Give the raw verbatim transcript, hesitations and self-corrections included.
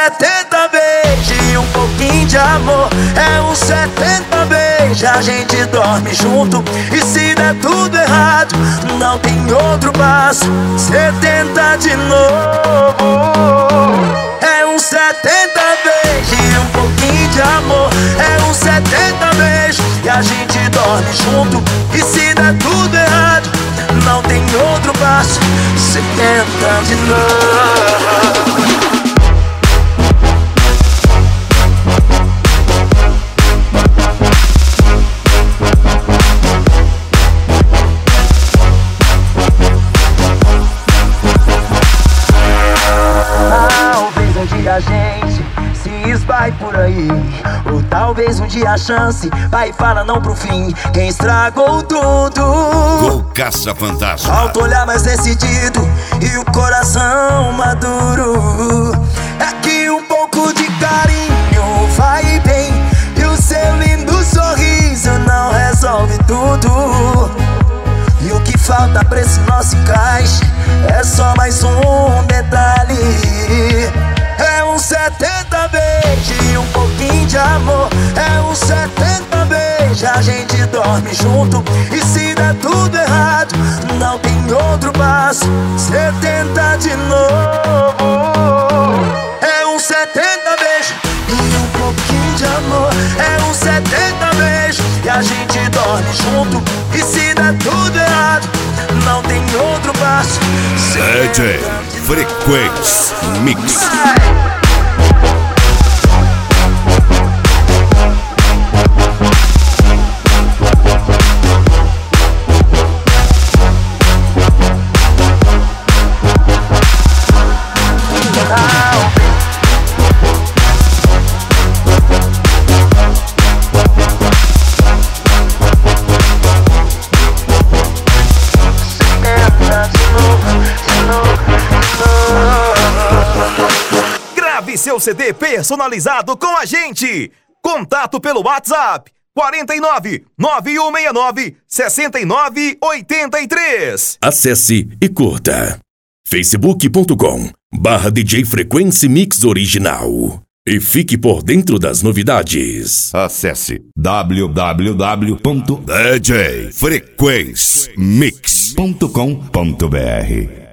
setenta beijos e um pouquinho de amor. É um setenta beijos, a gente dorme junto. E se der tudo errado, não tem outro passo. setenta de novo. É um setenta beijos e um pouquinho de amor. É um setenta beijos e a gente dorme junto. E se der tudo errado, não tem outro passo. setenta de novo. Talvez um dia a gente se esbai por aí, ou talvez um dia a chance vai e fala não pro fim. Quem estragou tudo? Gol Caça-Fantasma. Falta olhar mais decidido e o coração maduro. É que um pouco de carinho vai bem, e o seu lindo sorriso não resolve tudo. E o que falta pra esse nosso encaixe é só mais um detalhe. É um setenta beijos e um pouquinho de amor. É um setenta beijos, a gente dorme junto. E se der tudo errado, não tem outro passo. setenta de novo. É um setenta beijos e um pouquinho de amor. É um setenta beijos e a gente dorme junto. E se der tudo errado, não tem outro passo. D J Frequência Mix. Grave seu C D personalizado com a gente. Contato pelo WhatsApp quarenta e nove, nove um seis nove, sessenta e nove oitenta e três. Acesse e curta facebook ponto com barra D J Frequência Mix Original e fique por dentro das novidades. Acesse w w w ponto d j frequência mix ponto com ponto b r.